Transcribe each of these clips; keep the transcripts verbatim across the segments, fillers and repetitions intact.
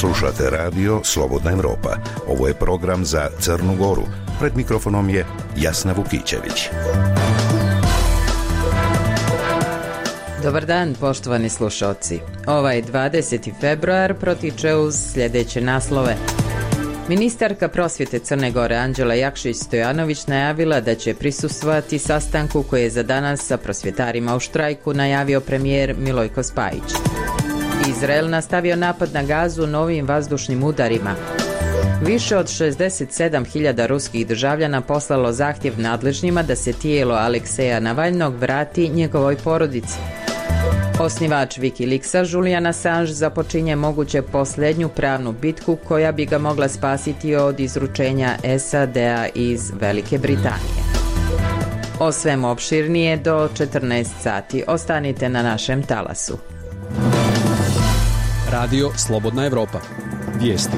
Slušate radio Slobodna Evropa. Ovo je program za Crnu Goru. Pred mikrofonom je Jasna Vukićević. Dobar dan, poštovani slušalci. Ovaj dvadeseti februar protiče uz sljedeće naslove. Ministarka prosvjete Crne Gore Anđela Jakšić-Stojanović najavila da će prisustvovati sastanku koji je za danas sa prosvjetarima u štrajku najavio premijer Milojko Spajić. Izrael nastavio napad na Gazu novim vazdušnim udarima. Više od šezdeset sedam hiljada ruskih državljana poslalo zahtjev nadležnjima da se tijelo Alekseja Navalnog vrati njegovoj porodici. Osnivač Wikileaksa Julian Assange započinje moguće posljednju pravnu bitku koja bi ga mogla spasiti od izručenja S A D-a iz Velike Britanije. O svemu opširnije do četrnaest sati. Ostanite na našem talasu. Radio Slobodna Evropa. Vijesti.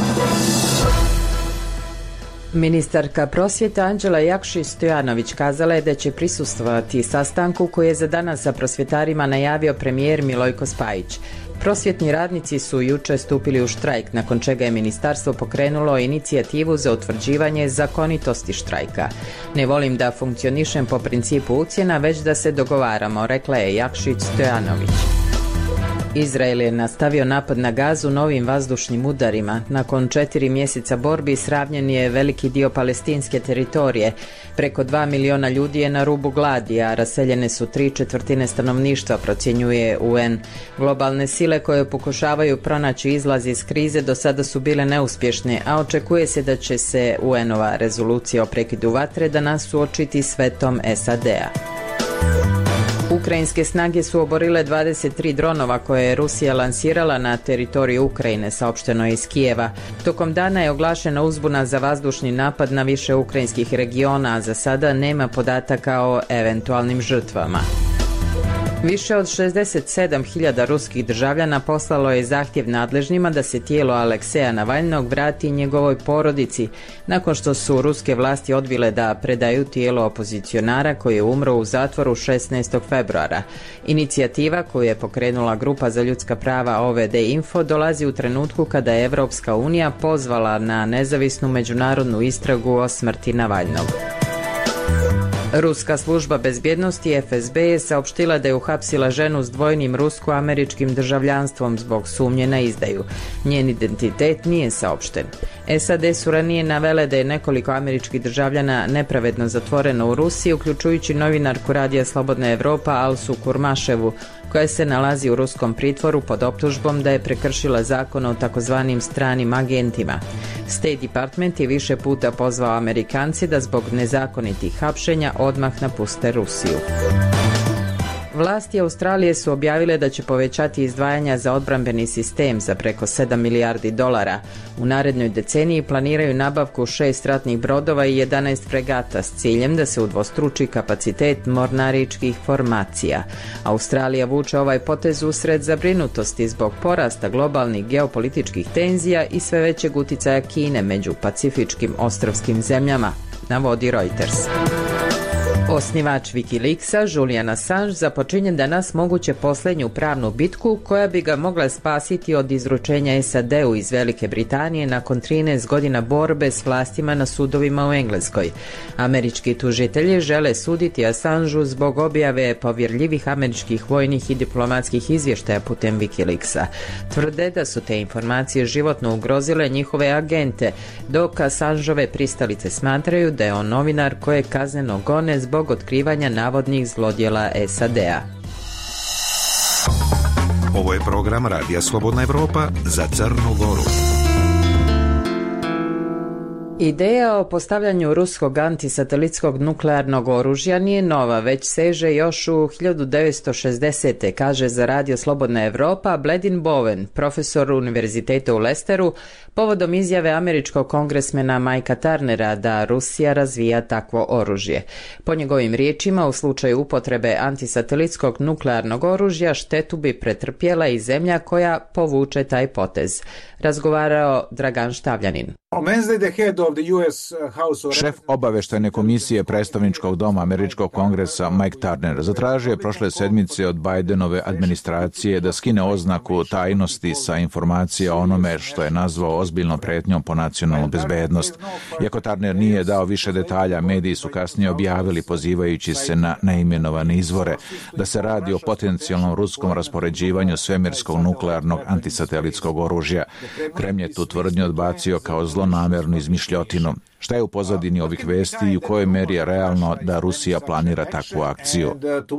Ministarka prosvjeta Anđela Jakšić-Stojanović kazala je da će prisustvovati sastanku koji je za danas sa prosvjetarima najavio premijer Milojko Spajić. Prosvjetni radnici su jučer stupili u štrajk, nakon čega je ministarstvo pokrenulo inicijativu za utvrđivanje zakonitosti štrajka. Ne volim da funkcionišem po principu ucjena, već da se dogovaramo, rekla je Jakšić-Stojanović. Izrael je nastavio napad na Gazu novim vazdušnim udarima. Nakon četiri mjeseca borbi sravnjen je veliki dio palestinske teritorije. Preko dva miliona ljudi je na rubu gladi, a raseljene su tri četvrtine stanovništva, procjenjuje U N. Globalne sile koje pokušavaju pronaći izlaz iz krize do sada su bile neuspješne, a očekuje se da će se U N-ova rezolucija o prekidu vatre danas suočiti s vetom S A D-a. Ukrajinske snage su oborile dvadeset tri dronova koje je Rusija lansirala na teritoriju Ukrajine, saopšteno je iz Kijeva. Tokom dana je oglašena uzbuna za vazdušni napad na više ukrajinskih regiona, a za sada nema podataka o eventualnim žrtvama. Više od šezdeset sedam hiljada ruskih državljana poslalo je zahtjev nadležnjima da se tijelo Alekseja Navalnog vrati njegovoj porodici, nakon što su ruske vlasti odbile da predaju tijelo opozicionara koji je umro u zatvoru šesnaestog februara. Inicijativa koju je pokrenula grupa za ljudska prava O V D Info dolazi u trenutku kada je Evropska unija pozvala na nezavisnu međunarodnu istragu o smrti Navalnog. Ruska služba bezbjednosti F S B je saopštila da je uhapsila ženu s dvojnim rusko-američkim državljanstvom zbog sumnje na izdaju. Njen identitet nije saopšten. S A D su ranije navele da je nekoliko američkih državljana nepravedno zatvoreno u Rusiji, uključujući novinarku Radija Slobodna Evropa Alsu Kurmaševu, koja se nalazi u ruskom pritvoru pod optužbom da je prekršila zakon o takozvanim stranim agentima. State Department je više puta pozvao Amerikanci da zbog nezakonitih hapšenja odmah napuste Rusiju. Vlasti Australije su objavile da će povećati izdvajanja za odbrambeni sistem za preko sedam milijardi dolara. U narednoj deceniji planiraju nabavku šest ratnih brodova i jedanaest fregata s ciljem da se udvostruči kapacitet mornaričkih formacija. Australija vuče ovaj potez usred zabrinutosti zbog porasta globalnih geopolitičkih tenzija i sve većeg uticaja Kine među pacifičkim ostrvskim zemljama, navodi Reuters. Osnivač Wikileaksa Julian Assange započinje danas moguće posljednju pravnu bitku koja bi ga mogla spasiti od izručenja S A D-u iz Velike Britanije nakon trinaest godina borbe s vlastima na sudovima u Engleskoj. Američki tužitelji žele suditi Assangeu zbog objave povjerljivih američkih vojnih i diplomatskih izvještaja putem Wikileaksa. Tvrde da su te informacije životno ugrozile njihove agente, dok Assangeove pristalice smatraju da je on novinar koje kazneno gone zbog zbog otkrivanja navodnih zlodjela S A D-a. Ovo je program Radija Slobodna Evropa za Crnu Goru. Ideja o postavljanju ruskog antisatelitskog nuklearnog oružja nije nova, već seže još u hiljadu devetsto šezdesete. kaže za Radio Slobodna Evropa Bledin Bowen, profesor Univerziteta u Lesteru, povodom izjave američkog kongresmena Mikea Turnera da Rusija razvija takvo oružje. Po njegovim riječima, u slučaju upotrebe antisatelitskog nuklearnog oružja štetu bi pretrpjela i zemlja koja povuče taj potez. Razgovarao Dragan Štavljanin. Šef obavještajne komisije predstavničkog doma Američkog kongresa Mike Turner zatražio je prošle sedmice od Bidenove administracije da skine oznaku tajnosti sa informacija o onome što je nazvao ozbiljnom pretnjom po nacionalnu bezbednost. Iako Turner nije dao više detalja, mediji su kasnije objavili, pozivajući se na neimenovane izvore, da se radi o potencijalnom ruskom raspoređivanju svemirskog nuklearnog antisatelitskog oružja. Kremlj je tu tvrdnju odbacio kao zlonamernu izmišljotinu. Šta je u pozadini ovih vesti i u kojoj meri je realno da Rusija planira takvu akciju?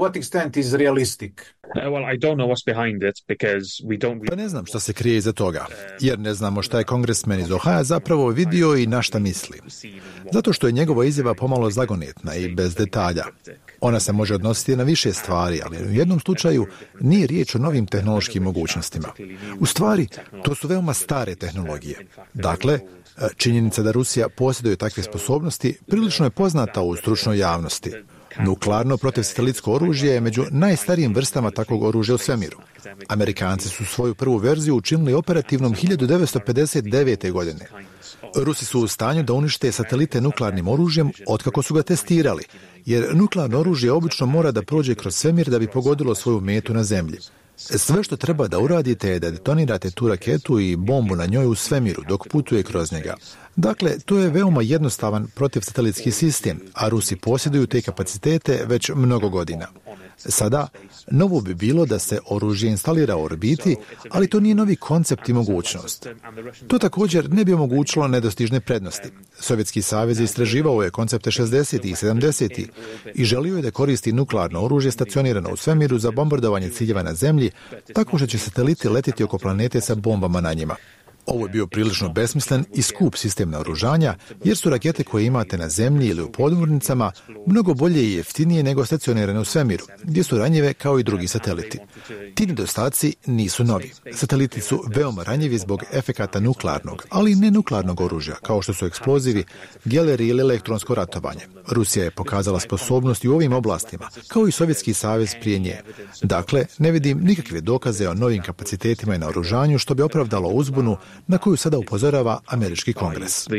Pa ne znam šta se krije iza toga, jer ne znamo šta je kongresmen iz Ohaja zapravo vidio i na šta misli. Zato što je njegova izjava pomalo zagonetna i bez detalja. Ona se može odnositi na više stvari, ali u jednom slučaju nije riječ o novim tehnološkim mogućnostima. U stvari, to su veoma stare tehnologije. Dakle, činjenica da Rusija posjeduje takve sposobnosti prilično je poznata u stručnoj javnosti. Nuklearno protivsatelitsko oružje je među najstarijim vrstama takvog oružja u svemiru. Amerikanci su svoju prvu verziju učinili operativnom hiljadu devetsto pedeset devete. godine. Rusi su u stanju da unište satelite nuklearnim oružjem otkako su ga testirali, jer nuklearno oružje obično mora da prođe kroz svemir da bi pogodilo svoju metu na zemlji. Sve što treba da uradite je da detonirate tu raketu i bombu na njoj u svemiru dok putuje kroz njega. Dakle, to je veoma jednostavan protivsatelitski sistem, a Rusi posjeduju te kapacitete već mnogo godina. Sada, novo bi bilo da se oružje instalira u orbiti, ali to nije novi koncept i mogućnost. To također ne bi omogućilo nedostižne prednosti. Sovjetski savez istraživao je koncepte šezdesetih i sedamdesetih i želio je da koristi nuklearno oružje stacionirano u svemiru za bombardovanje ciljeva na zemlji, tako što će sateliti letiti oko planete sa bombama na njima. Ovo je bio prilično besmislen i skup sistem naoružanja, jer su rakete koje imate na zemlji ili u podmornicama mnogo bolje i jeftinije nego stacionirane u svemiru, gdje su ranjive kao i drugi sateliti. Ti nedostaci nisu novi. Sateliti su veoma ranjivi zbog efekata nuklearnog, ali ne nuklearnog oružja, kao što su eksplozivi, geleri ili elektronsko ratovanje. Rusija je pokazala sposobnost i u ovim oblastima, kao i Sovjetski savez prije nje. Dakle, ne vidim nikakve dokaze o novim kapacitetima i naoružanju što bi opravdalo uzbunu na koju sada upozorava Američki kongres.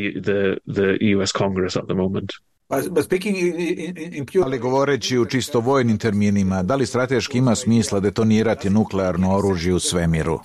Ali govoreći u čisto vojnim terminima, da li strateški ima smisla detonirati nuklearno oružje u svemiru?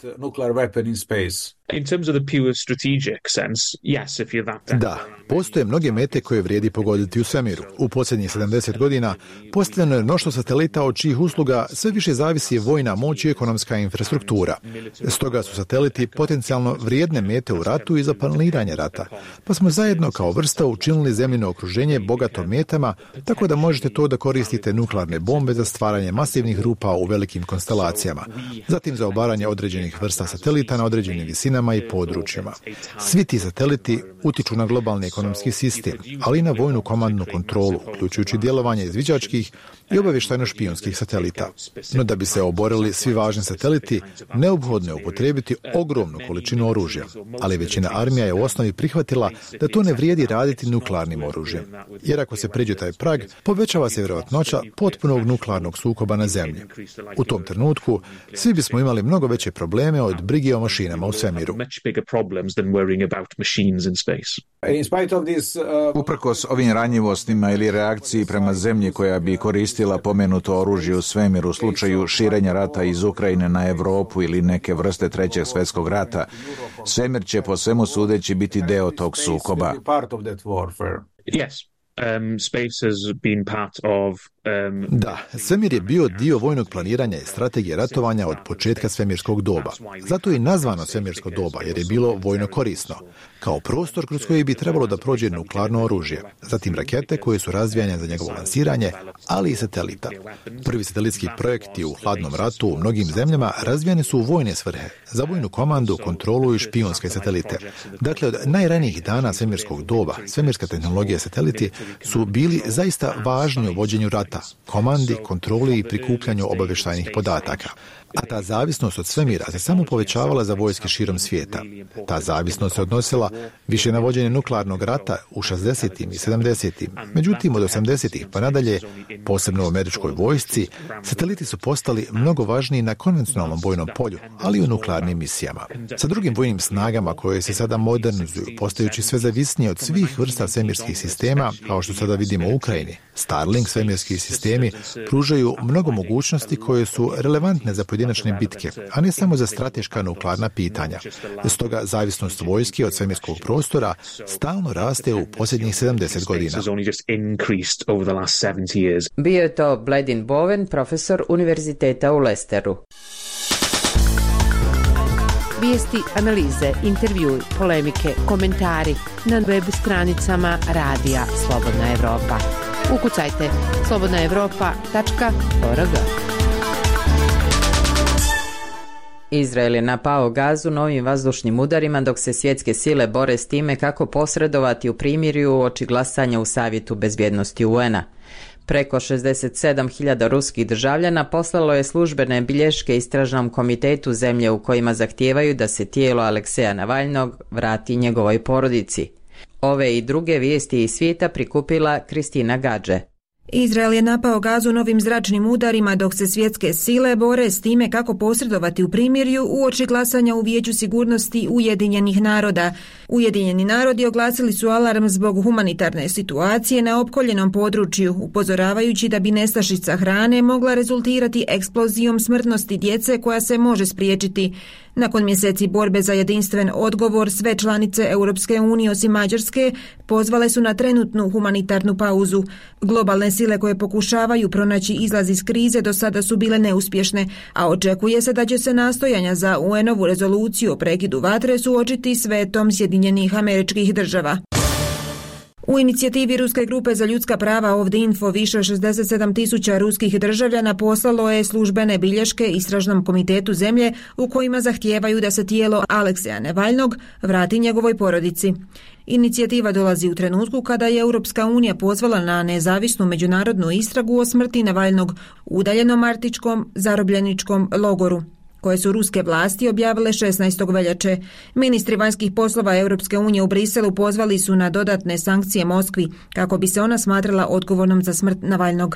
Da, postoje mnoge mete koje vrijedi pogoditi u svemiru. U posljednjih sedamdeset godina postavljeno je mnoštvo satelita od čijih usluga sve više zavisi vojna moć i ekonomska infrastruktura. Stoga su sateliti potencijalno vrijedne mete u ratu i za planiranje rata. Pa smo zajedno kao vrsta učinili zemljino okruženje bogato metama, tako da možete to da koristite nuklearne bombe za stvaranje masivnih rupa u velikim konstelacijama. Zatim za obaranje određenih vrsta satelita na određenim visinama i područjima. Svi ti sateliti utiču na globalni ekonomski sistem, ali i na vojnu komandnu kontrolu, uključujući djelovanje izviđačkih i obavještajno-špijunskih satelita. No da bi se oborili svi važni sateliti, neophodno je upotrijebiti ogromnu količinu oružja, ali većina armija je u osnovi prihvatila da to ne vrijedi raditi nuklearnim oružjem. Jer ako se priđe taj prag, povećava se vjerojatnoća potpunog nuklearnog sukoba na zemlji. U tom trenutku svi bismo imali mnogo veće probleme od brige o mašinama u svemiru. Uprkos ovim ranjivostima ili reakciji prema zemlji koja bi koristila pomenuto oružje u svemiru u slučaju širenja rata iz Ukrajine na Europu ili neke vrste trećeg svjetskog rata, svemir će po svemu sudeći biti deo tog sukoba. Um, space has been part of um, Da, svemir je bio dio vojnog planiranja i strategije ratovanja od početka svemirskog doba. Zato je i nazvano svemirsko doba, jer je bilo vojno korisno, kao prostor kroz koji bi trebalo da prođe nuklearno oružje, zatim rakete koje su razvijane za njegovo lansiranje, ali i satelita. Prvi satelitski projekti u hladnom ratu u mnogim zemljama razvijane su u vojne svrhe, za vojnu komandu, kontrolu i špijunske satelite. Dakle, od najranijih dana svemirskog doba, svemirska tehnologija sateliti su bili zaista važni u vođenju rata, komandi, kontroli i prikupljanju obavještajnih podataka. a ta zavisnost od svemira se samo povećavala za vojske širom svijeta. Ta zavisnost se odnosila više na vođenje nuklearnog rata u šezdesetim i sedamdesetim. Međutim, od osamdesetih pa nadalje, posebno u američkoj vojsci, sateliti su postali mnogo važniji na konvencionalnom vojnom polju, ali i u nuklearnim misijama. Sa drugim vojnim snagama koje se sada modernizuju, postajući sve zavisnije od svih vrsta svemirskih sistema, kao što sada vidimo u Ukrajini, Starlink svemirski sistemi pružaju mnogo mogućnosti koje su relevantne za pojedinačne bitke, a ne samo za strateška nuklearna pitanja. Stoga zavisnost vojske od svemirskog prostora stalno raste u posljednjih sedamdeset godina. Bio je to Bledin Bowen, profesor Univerziteta u Leicesteru. Vijesti, analize, intervjui, polemike, komentari na web stranicama Radija Slobodna Evropa. Ukucajte slobodna evropa tačka org. Izrael je napao Gazu novim vazdušnim udarima dok se svjetske sile bore s time kako posredovati u primirju uoči glasanja u Savjetu bezbjednosti U N-a. Preko šezdeset sedam hiljada ruskih državljana poslalo je službene bilješke istražnom komitetu zemlje u kojima zahtijevaju da se tijelo Alekseja Navalnog vrati njegovoj porodici. Ove i druge vijesti iz svijeta prikupila Kristina Gadže. Izrael je napao Gazu novim zračnim udarima dok se svjetske sile bore s time kako posredovati u primirju uoči glasanja u Vijeću sigurnosti Ujedinjenih naroda. Ujedinjeni narodi oglasili su alarm zbog humanitarne situacije na opkoljenom području, upozoravajući da bi nestašica hrane mogla rezultirati eksplozijom smrtnosti djece koja se može spriječiti. Nakon mjeseci borbe za jedinstven odgovor, sve članice Europske unije osim Mađarske pozvale su na trenutnu humanitarnu pauzu. Globalne sile koje pokušavaju pronaći izlaz iz krize do sada su bile neuspješne, a očekuje se da će se nastojanja za U N-ovu rezoluciju o prekidu vatre suočiti s vetom Sjedinjenih Američkih Država. U inicijativi Ruske grupe za ljudska prava Ovdje Info više od šezdeset sedam tisuća ruskih državljana poslalo je službene bilješke istražnom komitetu zemlje u kojima zahtijevaju da se tijelo Alekseja Navalnog vrati njegovoj porodici. Inicijativa dolazi u trenutku kada je Europska unija pozvala na nezavisnu međunarodnu istragu o smrti Navalnog u udaljenom arktičkom zarobljeničkom logoru, koje su ruske vlasti objavile šesnaestog veljače. Ministri vanjskih poslova Europske unije u Briselu pozvali su na dodatne sankcije Moskvi kako bi se ona smatrala odgovornom za smrt Navalnog.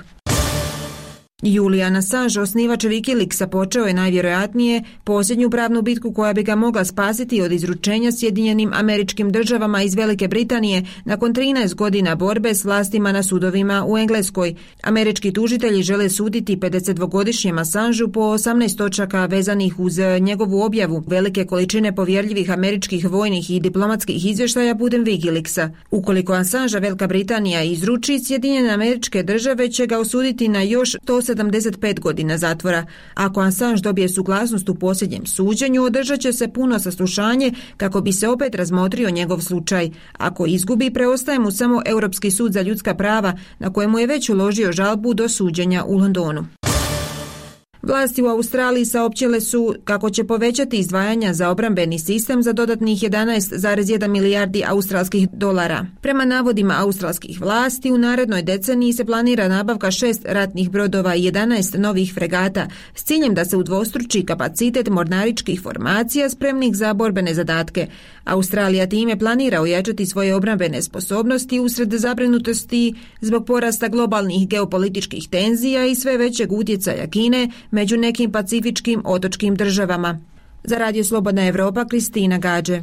Julian Assange, osnivač Wikileaksa, počeo je najvjerojatnije posljednju pravnu bitku koja bi ga mogla spasiti od izručenja Sjedinjenim Američkim Državama iz Velike Britanije nakon trinaest godina borbe s vlastima na sudovima u Engleskoj. Američki tužitelji žele suditi pedesetdvogodišnjem Assangeu po osamnaest točaka vezanih uz njegovu objavu velike količine povjerljivih američkih vojnih i diplomatskih izvještaja putem Wikileaksa. Ukoliko Assangea Velika Britanija izruči, Sjedinjene Američke Države će ga osuditi na još sto sedamdeset pet godina zatvora. Ako Assange dobije suglasnost u posljednjem suđenju, održat će se puno saslušanje kako bi se opet razmotrio njegov slučaj. Ako izgubi, preostaje mu samo Europski sud za ljudska prava, na kojemu je već uložio žalbu do suđenja u Londonu. Vlasti u Australiji saopćile su kako će povećati izdvajanja za obrambeni sistem za dodatnih jedanaest zarez jedan milijardi australskih dolara. Prema navodima australskih vlasti, u narednoj deceniji se planira nabavka šest ratnih brodova i jedanaest novih fregata s ciljem da se udvostruči kapacitet mornaričkih formacija spremnih za borbene zadatke. Australija time planira ojačati svoje obrambene sposobnosti usred zabrinutosti zbog porasta globalnih geopolitičkih tenzija i sve većeg utjecaja Kine među nekim pacifičkim otočkim državama. Za Radio Slobodna Evropa, Kristina Gadže.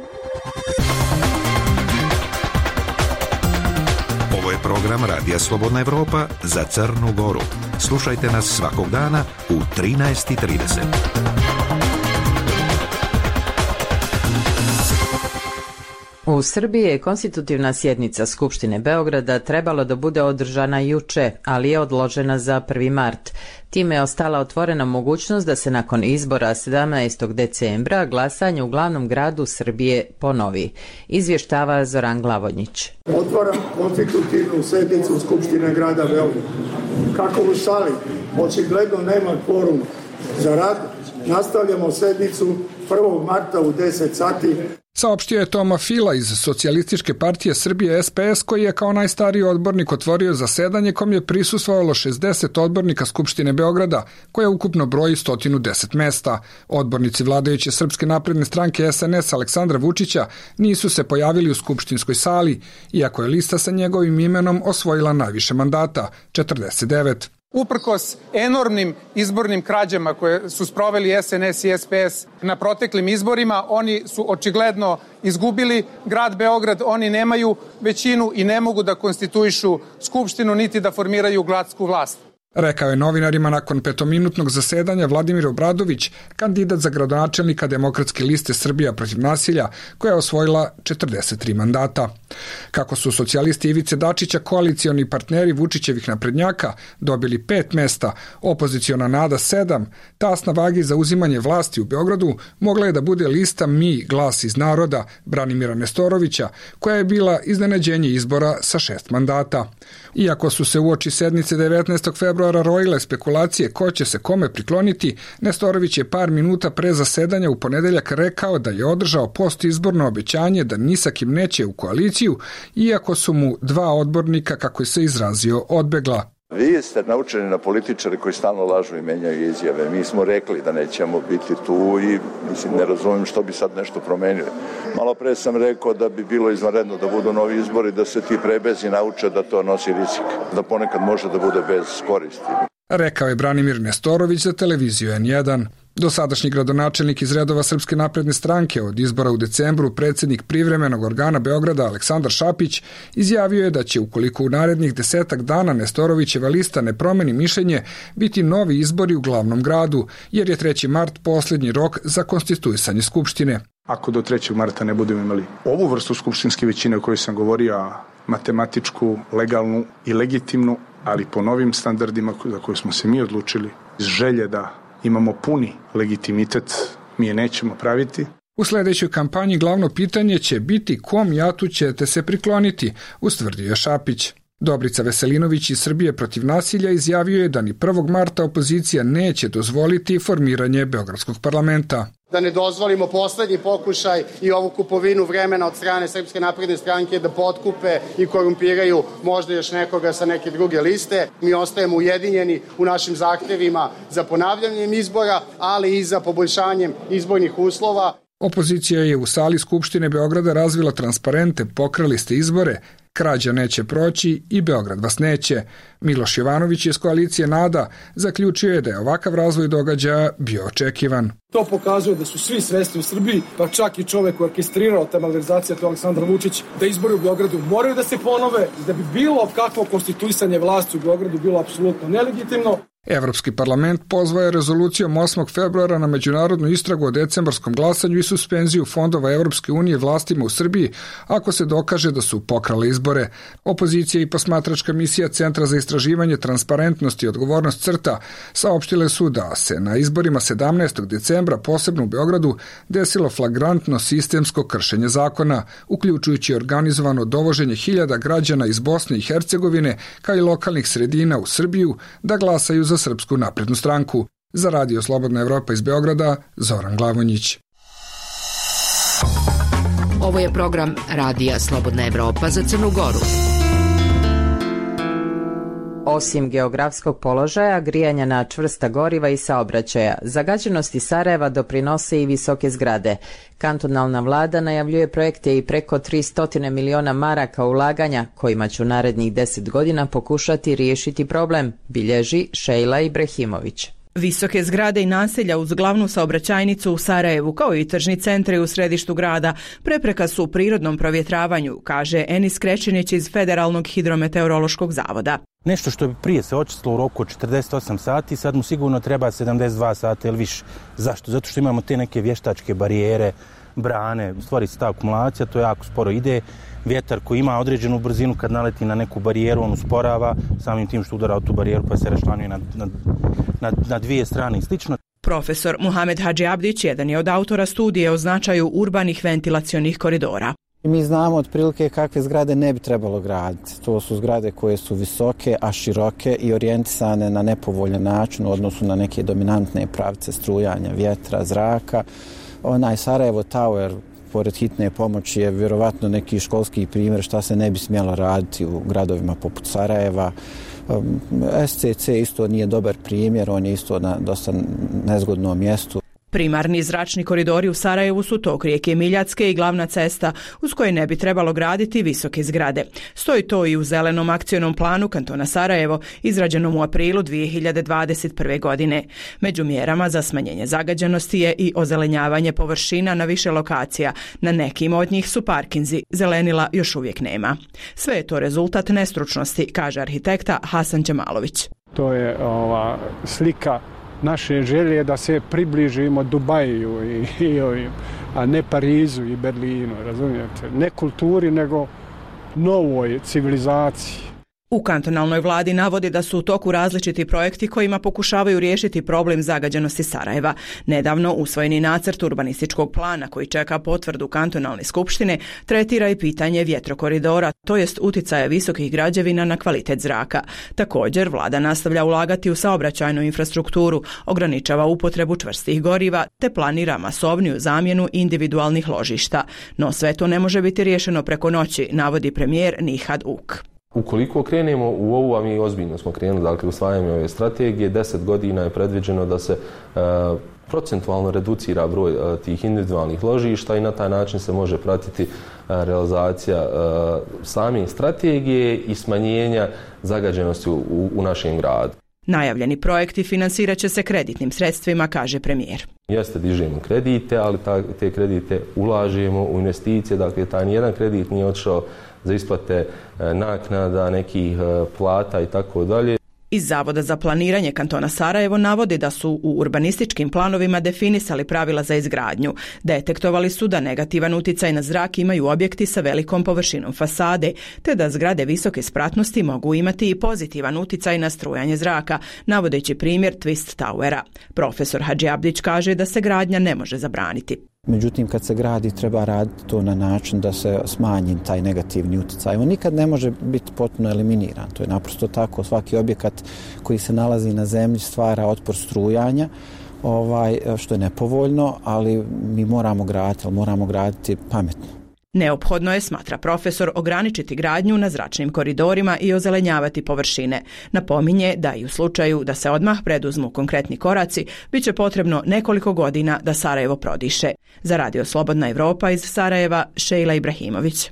Ovo je program Radija Slobodna Evropa za Crnu Goru. Slušajte nas svakog dana u trinaest i trideset. U Srbiji je konstitutivna sjednica Skupštine Beograda trebalo da bude održana juče, ali je odložena za prvi mart. Time je ostala otvorena mogućnost da se nakon izbora sedamnaestog decembra glasanje u glavnom gradu Srbije ponovi. Izvještava Zoran Glavodnjić. Otvaram konstitutivnu sjednicu Skupštine grada Beograda. Kako u sali očigledno nema kvoruma za rad, nastavljamo sjednicu prvog marta u deset sati. Saopštio je Toma Fila iz Socijalističke partije Srbije S P S, koji je kao najstariji odbornik otvorio zasedanje kom je prisustvovalo šezdeset odbornika Skupštine Beograda, koja ukupno broji sto deset mesta. Odbornici vladajuće Srpske napredne stranke S N S Aleksandra Vučića nisu se pojavili u skupštinskoj sali, iako je lista sa njegovim imenom osvojila najviše mandata, četrdeset devet. Uprkos enormnim izbornim krađama koje su sproveli S N S i S P S na proteklim izborima, oni su očigledno izgubili grad Beograd, oni nemaju većinu i ne mogu da konstituišu skupštinu niti da formiraju gradsku vlast. Rekao je novinarima nakon petominutnog zasedanja Vladimir Obradović, kandidat za gradonačelnika Demokratske liste Srbija protiv nasilja, koja je osvojila četrdeset tri mandata. Kako su socijalisti Ivice Dačića, koalicioni partneri Vučićevih naprednjaka, dobili pet mesta, opoziciona Nada sedam, tas na vagi za uzimanje vlasti u Beogradu mogla je da bude lista Mi, glas iz naroda, Branimira Nestorovića, koja je bila iznenađenje izbora sa šest mandata. Iako su se uoči sednice devetnaestog februara rojile spekulacije ko će se kome prikloniti, Nestorović je par minuta pre zasedanja u ponedeljak rekao da je održao postizborno obećanje da ni sa kim neće u koaliciju, iako su mu dva odbornika, kako je se izrazio, odbegla. Vi ste naučeni na političare koji stalno lažu i menjaju izjave. Mi smo rekli da nećemo biti tu i mislim, ne razumijem što bi sad nešto promenili. Malo pre sam rekao da bi bilo izvanredno da budu novi izbori, da se ti prebezi nauče da to nosi rizik, da ponekad može da bude bez koristi. Rekao je Branimir Nestorović za televiziju N jedan. Dosadašnji gradonačelnik iz redova Srpske napredne stranke, od izbora u decembru predsjednik privremenog organa Beograda Aleksandar Šapić, izjavio je da će, ukoliko u narednih desetak dana Nestorovićeva lista ne promeni mišljenje, biti novi izbori u glavnom gradu, jer je treći mart posljednji rok za konstituisanje Skupštine. Ako do trećeg marta ne budemo imali ovu vrstu skupštinske većine o kojoj sam govorio, matematičku, legalnu i legitimnu, ali po novim standardima za koje smo se mi odlučili, iz želje da imamo puni legitimitet, mi je nećemo praviti. U sljedećoj kampanji glavno pitanje će biti kom jatu ćete se prikloniti, ustvrdio je Šapić. Dobrica Veselinović iz Srbije protiv nasilja izjavio je da ni prvog marta opozicija neće dozvoliti formiranje Beogradskog parlamenta. Da ne dozvolimo poslednji pokušaj i ovu kupovinu vremena od strane Srpske napredne stranke da potkupe i korumpiraju možda još nekoga sa neke druge liste. Mi ostajemo ujedinjeni u našim zahtevima za ponavljanjem izbora, ali i za poboljšanjem izbornih uslova. Opozicija je u sali Skupštine Beograda razvila transparente, pokrali ste izbore, krađa neće proći i Beograd vas neće. Miloš Jovanović iz koalicije Nada zaključio je da je ovakav razvoj događaja bio očekivan. To pokazuje da su svi svesni u Srbiji, pa čak i čovek koji je orkestrirao te malverzacije, to Aleksandar Vučić, da izbori u Beogradu moraju da se ponove, da bi bilo kakvo konstituisanje vlasti u Beogradu bilo apsolutno nelegitimno. Evropski parlament pozvao je rezolucijom osmog februara na međunarodnu istragu o decembarskom glasanju i suspenziju fondova Evropske unije vlastima u Srbiji ako se dokaže da su pokrale izbore. Opozicija i posmatračka misija Centra za istraživanje transparentnosti i odgovornost CRTA saopštile su da se na izborima sedamnaestog decembra posebno u Beogradu desilo flagrantno sistemsko kršenje zakona, uključujući organizovano dovoženje hiljada građana iz Bosne i Hercegovine kao i lokalnih sredina u Srbiju da glasaju za Srpsku naprednu stranku. Za Radio Slobodna Evropa iz Beograda, Zoran Glavonjić. Ovo je program Radija Slobodna Evropa za Crnu Goru. Osim geografskog položaja, grijanja na čvrsta goriva i saobraćaja, zagađenosti Sarajeva doprinose i visoke zgrade. Kantonalna vlada najavljuje projekte i preko tristo miliona maraka ulaganja, kojima će u narednih deset godina pokušati riješiti problem, bilježi Šejla Ibrahimović. Visoke zgrade i naselja uz glavnu saobraćajnicu u Sarajevu, kao i tržni centri u središtu grada, prepreka su u prirodnom provjetravanju, kaže Enis Krečinić iz Federalnog hidrometeorološkog zavoda. Nešto što bi prije se očistilo u roku od četrdeset osam sati, sad mu sigurno treba sedamdeset dva sata ili više. Zašto? Zato što imamo te neke vještačke barijere, brane, stvori se ta akumulacija, to jako sporo ide. Vjetar koji ima određenu brzinu kad naleti na neku barijeru, on usporava, samim tim što udara u tu barijeru pa se rašlanjuje na, na, na, na dvije strane i slično. Profesor Muhamed Hadži Abdić jedan je od autora studije o značaju urbanih ventilacionih koridora. Mi znamo otprilike kakve zgrade ne bi trebalo graditi. To su zgrade koje su visoke, a široke i orijentisane na nepovoljan način u odnosu na neke dominantne pravce strujanja vjetra, zraka. Onaj Sarajevo Tower pored hitne pomoći je vjerovatno neki školski primjer šta se ne bi smjelo raditi u gradovima poput Sarajeva. S C C isto nije dobar primjer, on je isto na dosta nezgodnom mjestu. Primarni zračni koridori u Sarajevu su tok rijeke Miljacke i glavna cesta uz koje ne bi trebalo graditi visoke zgrade. Stoji to i u zelenom akcionom planu kantona Sarajevo izrađenom u aprilu dvije hiljade dvadeset prve. godine. Među mjerama za smanjenje zagađenosti je i ozelenjavanje površina na više lokacija. Na nekim od njih su parkinzi, zelenila još uvijek nema. Sve je to rezultat nestručnosti, kaže arhitekta Hasan Đemalović. To je ova slika naše želje da se približimo Dubaju i, i ovim, a ne Parizu i Berlinu, razumijete? Ne kulturi, nego novoj civilizaciji. U kantonalnoj vladi navodi da su u toku različiti projekti kojima pokušavaju riješiti problem zagađenosti Sarajeva. Nedavno usvojeni nacrt urbanističkog plana koji čeka potvrdu kantonalne skupštine tretira i pitanje vjetrokoridora, to jest uticaja visokih građevina na kvalitet zraka. Također, vlada nastavlja ulagati u saobraćajnu infrastrukturu, ograničava upotrebu čvrstih goriva te planira masovniju zamjenu individualnih ložišta. No sve to ne može biti riješeno preko noći, navodi premijer Nihad Uk. Ukoliko krenemo u ovu, a mi ozbiljno smo krenuli, dakle usvajanjem ove strategije, deset godina je predviđeno da se e, procentualno reducira broj e, tih individualnih ložišta i na taj način se može pratiti e, realizacija e, same strategije i smanjenja zagađenosti u, u našem gradu. Najavljeni projekti financirat će se kreditnim sredstvima, kaže premijer. Jeste, dižemo kredite, ali ta, te kredite ulažemo u investicije, dakle taj nijedan kredit nije otišao za isplate naknada, nekih plata i tako dalje. Iz Zavoda za planiranje kantona Sarajevo navodi da su u urbanističkim planovima definisali pravila za izgradnju. Detektovali su da negativan utjecaj na zrak imaju objekti sa velikom površinom fasade, te da zgrade visoke spratnosti mogu imati i pozitivan utjecaj na strujanje zraka, navodeći primjer Twist Towera. Profesor Hadži Abdić kaže da se gradnja ne može zabraniti. Međutim, kad se gradi, treba raditi to na način da se smanji taj negativni utjecaj. On nikad ne može biti potpuno eliminiran. To je naprosto tako. Svaki objekat koji se nalazi na zemlji stvara otpor strujanja, ovaj, što je nepovoljno, ali mi moramo graditi, ali moramo graditi pametno. Neophodno je, smatra profesor, ograničiti gradnju na zračnim koridorima i ozelenjavati površine. Napominje da i u slučaju da se odmah preduzmu konkretni koraci, bit će potrebno nekoliko godina da Sarajevo prodiše. Za Radio Slobodna Evropa iz Sarajeva, Šejla Ibrahimović.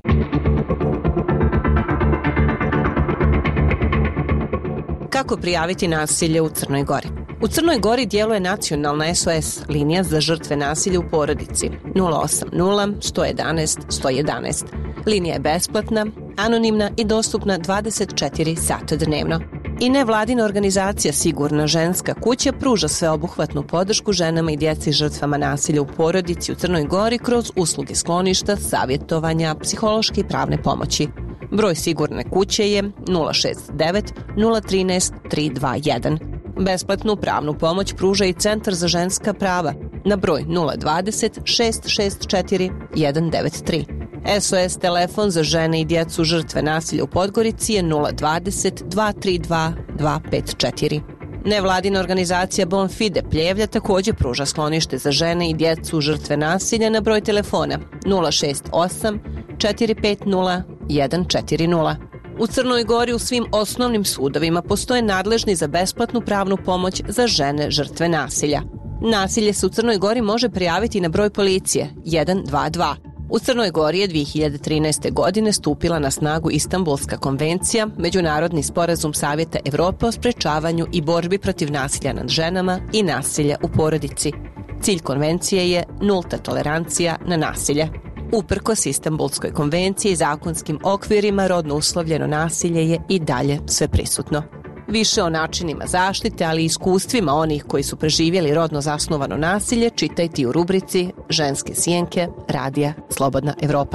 Kako prijaviti nasilje u Crnoj Gori? U Crnoj Gori djeluje nacionalna S O S linija za žrtve nasilja u porodici nula osam nula, sto jedanaest, sto jedanaest. Linija je besplatna, anonimna i dostupna dvadeset četiri sata dnevno. I nevladina organizacija Sigurna ženska kuća pruža sveobuhvatnu podršku ženama i djeci žrtvama nasilja u porodici u Crnoj Gori kroz usluge skloništa, savjetovanja, psihološke i pravne pomoći. Broj Sigurne kuće je nula šest devet, nula jedan tri, tri dva jedan. Besplatnu pravnu pomoć pruža i Centar za ženska prava na broj nula dvadeset, šest šest četiri, jedan devet tri. S O S telefon za žene i djecu žrtve nasilja u Podgorici je nula dvadeset, dva tri dva, dva pet četiri. Nevladina organizacija Bonfide Pljevlja također pruža sklonište za žene i djecu žrtve nasilja na broj telefona nula šest osam, četiri pet nula, jedan četiri nula. U Crnoj Gori u svim osnovnim sudovima postoje nadležni za besplatnu pravnu pomoć za žene žrtve nasilja. Nasilje se u Crnoj Gori može prijaviti na broj policije jedan dva dva. U Crnoj Gori je dvije hiljade trinaeste. godine stupila na snagu Istanbulska konvencija, međunarodni sporazum Savjeta Evrope o sprečavanju i borbi protiv nasilja nad ženama i nasilja u porodici. Cilj konvencije je nulta tolerancija na nasilje. Uprkos Istanbulskoj konvenciji i zakonskim okvirima, rodno uslovljeno nasilje je i dalje sve prisutno. Više o načinima zaštite, ali i iskustvima onih koji su preživjeli rodno zasnovano nasilje čitajte u rubrici Ženske sjenke Radija Slobodna Evropa.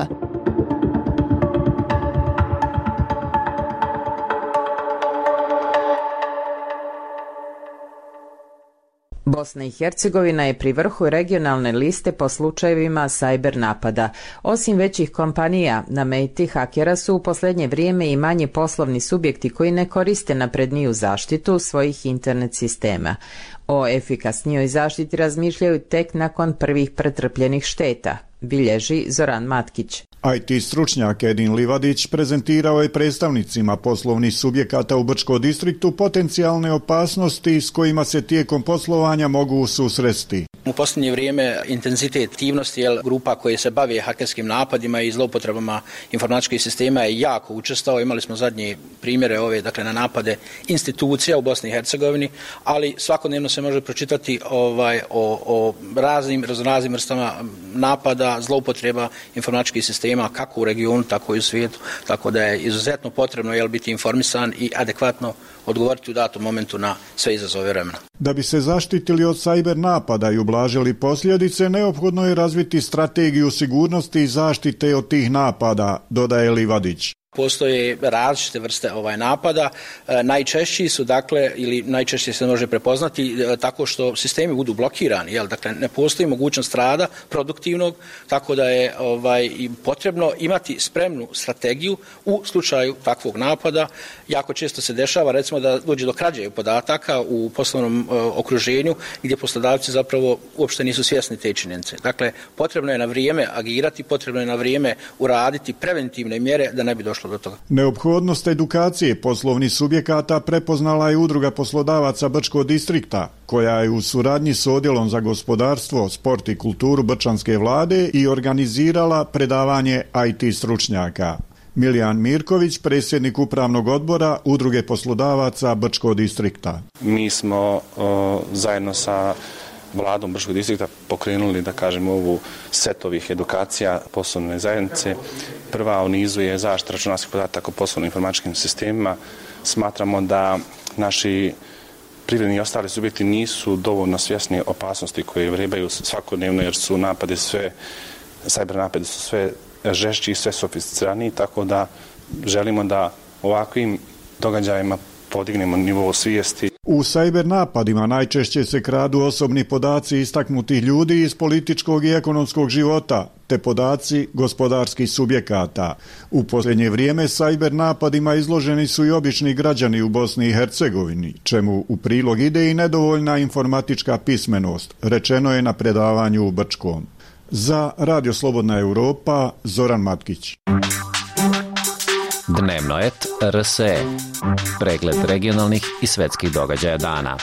Bosna i Hercegovina je pri vrhu regionalne liste po slučajevima cyber napada. Osim većih kompanija, na meti hakera su u posljednje vrijeme i manje poslovni subjekti koji ne koriste napredniju zaštitu svojih internet sistema. O efikasnijoj zaštiti razmišljaju tek nakon prvih pretrpljenih šteta, bilježi Zoran Matkić. I T stručnjak Edin Livadić prezentirao je predstavnicima poslovnih subjekata u Brčkom distriktu potencijalne opasnosti s kojima se tijekom poslovanja mogu susresti. U posljednje vrijeme intenzitet aktivnosti jel, grupa koje se bave hakerskim napadima i zloupotrebama informatičkih sistema je jako učestao. Imali smo zadnje primjere ove, dakle, na napade institucija u Bosni i Hercegovini, ali svakodnevno se može pročitati ovaj, o, o raznim, raznim vrstama napada, zloupotreba informatičkih sistema kako u regionu, tako i u svijetu, tako da je izuzetno potrebno jel, biti informisan i adekvatno odgovoriti u datom momentu na sve izazove vremena. Da bi se zaštitili od sajber napada i ublažili posljedice, neophodno je razviti strategiju sigurnosti i zaštite od tih napada, dodaje Livadić. Postoje različite vrste ovaj napada. E, najčešći su, dakle, ili najčešće se može prepoznati e, tako što sistemi budu blokirani, jel? Dakle, ne postoji mogućnost rada produktivnog, tako da je ovaj, potrebno imati spremnu strategiju u slučaju takvog napada. Jako često se dešava, recimo, da dođe do krađe podataka u poslovnom e, okruženju gdje poslodavci zapravo uopšte nisu svjesni te činjenice. Dakle, potrebno je na vrijeme agirati, potrebno je na vrijeme uraditi preventivne mjere da ne bi došlo do toga. Neophodnost edukacije poslovnih subjekata prepoznala je Udruga poslodavaca Brčkog distrikta, koja je u suradnji s Odjelom za gospodarstvo, sport i kulturu Brčanske vlade i organizirala predavanje I T stručnjaka. Milijan Mirković, predsjednik upravnog odbora Udruge poslodavaca Brčkog distrikta. Mi smo o, zajedno sa vladom Brčkog distrikta pokrenuli, da kažem, ovu set ovih edukacija poslovne zajednice. Prva u nizu je zaštita računarskih podataka o poslovnim informatičkim sistemima. Smatramo da naši privredni i ostali subjekti nisu dovoljno svjesni opasnosti koje vrebaju svakodnevno, jer su napade sve, cyber napade su sve žešći i sve sofisticiraniji, tako da želimo da ovakvim događajima podignemo nivo svijesti. U sajber napadima najčešće se kradu osobni podaci istaknutih ljudi iz političkog i ekonomskog života, te podaci gospodarskih subjekata. U posljednje vrijeme sajber napadima izloženi su i obični građani u Bosni i Hercegovini, čemu u prilog ide i nedovoljna informatička pismenost, rečeno je na predavanju u Brčkom. Za Radio Slobodna Europa, Zoran Matkić. Dnevnoet R S E. Pregled regionalnih i svetskih događaja dana.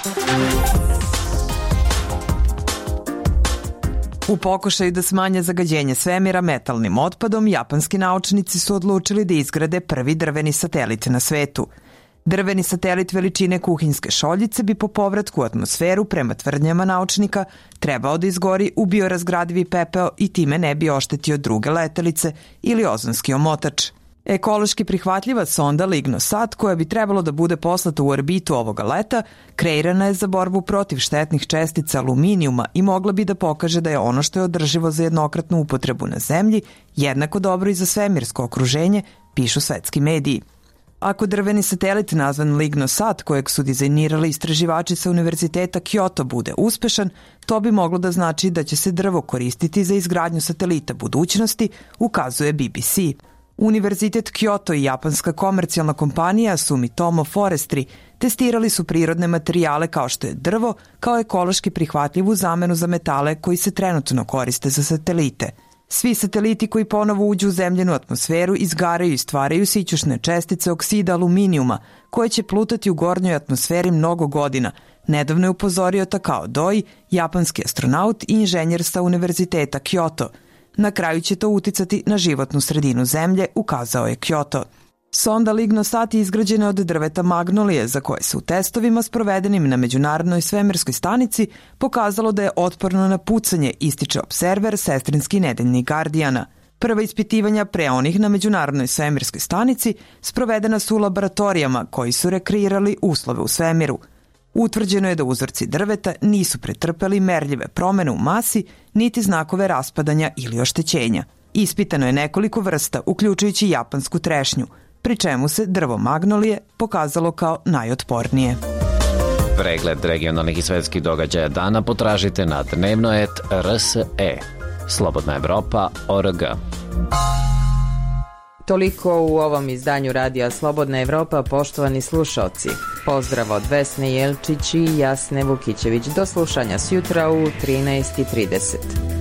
U pokušaju da smanje zagađenje svemira metalnim otpadom, japanski naučnici su odlučili da izgrade prvi drveni satelit na svetu. Drveni satelit veličine kuhinjske šoljice bi po povratku u atmosferu, prema tvrdnjama naučnika, trebao da izgori u biorazgradivi pepeo i time ne bi oštetio druge letelice ili ozonski omotač. Ekološki prihvatljiva sonda LignoSat, koja bi trebalo da bude poslata u orbitu ovoga leta, kreirana je za borbu protiv štetnih čestica aluminijuma i mogla bi da pokaže da je ono što je održivo za jednokratnu upotrebu na Zemlji jednako dobro i za svemirsko okruženje, pišu svetski mediji. Ako drveni satelit nazvan LignoSat, kojeg su dizajnirali istraživači sa Univerziteta Kyoto, bude uspešan, to bi moglo da znači da će se drvo koristiti za izgradnju satelita budućnosti, ukazuje B B C. Univerzitet Kyoto i japanska komercijalna kompanija Sumitomo Forestry testirali su prirodne materijale kao što je drvo, kao ekološki prihvatljivu zamenu za metale koji se trenutno koriste za satelite. Svi sateliti koji ponovo uđu u zemljenu atmosferu izgaraju i stvaraju sićušne čestice oksida aluminijuma, koje će plutati u gornjoj atmosferi mnogo godina, nedavno je upozorio Takao Doi, japanski astronaut i inženjer sa Univerziteta Kyoto. Na kraju će to uticati na životnu sredinu Zemlje, ukazao je Kyoto. Sonda LignoSat je izgrađena od drveta magnolije, za koje se u testovima sprovedenim na Međunarodnoj svemirskoj stanici pokazalo da je otporno na pucanje, ističe observer sestrinski nedeljni Guardiana. Prva ispitivanja pre onih na Međunarodnoj svemirskoj stanici sprovedena su u laboratorijama koji su rekreirali uslove u svemiru. Utvrđeno je da uzorci drveta nisu pretrpeli merljive promene u masi, niti znakove raspadanja ili oštećenja. Ispitano je nekoliko vrsta, uključujući japansku trešnju, pri čemu se drvo magnolije pokazalo kao najotpornije. Pregled regionalnih i svetskih događaja dana potražite na dnevnoet R S E. Slobodna Evropa org. Toliko u ovom izdanju Radija Slobodna Evropa, poštovani slušalci. Pozdrav od Vesne Jelčić i Jasne Vukićević. Do slušanja sjutra u trinaest i trideset.